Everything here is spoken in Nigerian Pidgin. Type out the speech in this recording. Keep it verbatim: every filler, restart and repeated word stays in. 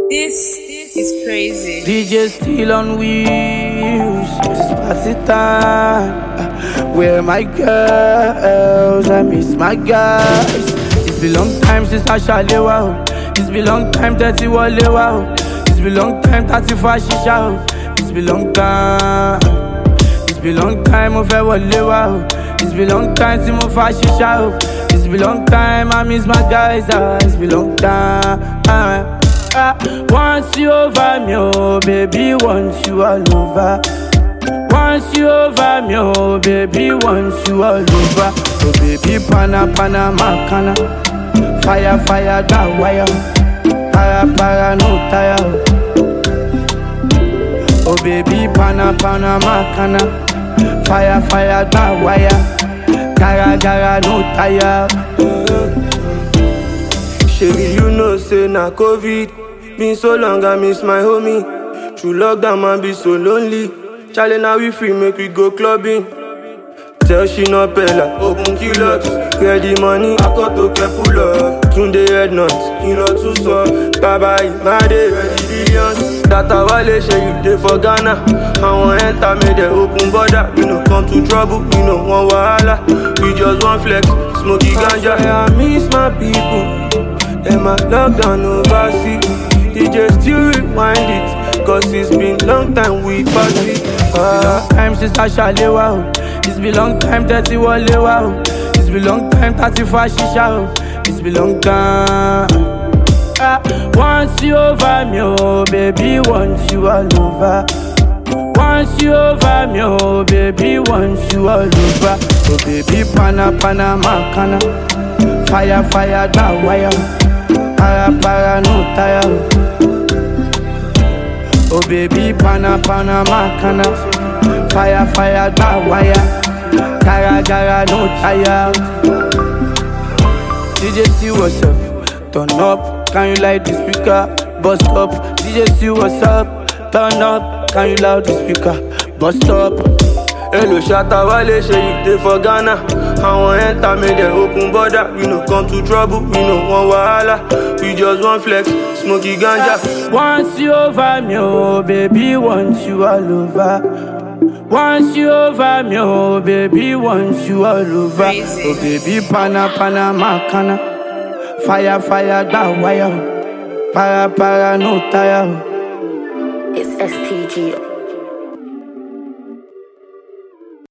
This is crazy. D J still on wheels. It's party time. Where my girls? I miss my guys. It's been long time since I shall lay wow. It's been long time thirty wale wow. It's been long time thirty five shisha. It's been long time. It's been long time of ever wale wow. It's been long time since mo fa shisha. It's been long time I miss my guys. Ah, it's been long time. Ah, ah. Once you over me, oh baby, once you all over. Once you over me, oh baby, once you all over. Oh baby, pana pana makana. Fire fire that wire. Para para no tire. Oh baby, pana pana makana. Fire fire that wire. Gara gara no tire. Shady, you know say na COVID. Been so long I miss my homie. True lockdown man be so lonely. Charlie now we free make we go clubbing. Tell she not bella, open kilos. Get the money, I got to get pull up. Tunde head nuts, you know too so. Bye bye, my day, ready billions. That a wale share you day for Ghana. I want enter, make them open border. We no come to trouble, we no want wahala. We just want flex, smoky ganja. I miss my people, them my lockdown overseas. D J still rewind it, cause it's been long time we party. It's been long time since I shall lay wow. It's been long time thirty wale wow. It's been long time thirty five shisha. It's been long time. Ah, once you over me, oh baby, once you all over. Once you over me, oh baby, once you all over. Oh baby, pana pana makana. Fire fire that wire. Para para no tire. Oh baby, pana pana makana. Fire fire that wire. Gara gara no tire. D J see what's up, turn up. Can you light the speaker? Bust up. D J see what's up, turn up. Can you loud the speaker? Bust up. Hello, shatta wale share you day for Ghana. I want enter, make them open border. We no come to trouble, we no want wahala. We just want flex, smoky ganja. Once you over me, oh baby, once you all over. Once you over me, oh baby, once you all over. Crazy. Oh baby, pana pana makana. Fire fire that wire. Para para no tire. It's S T G.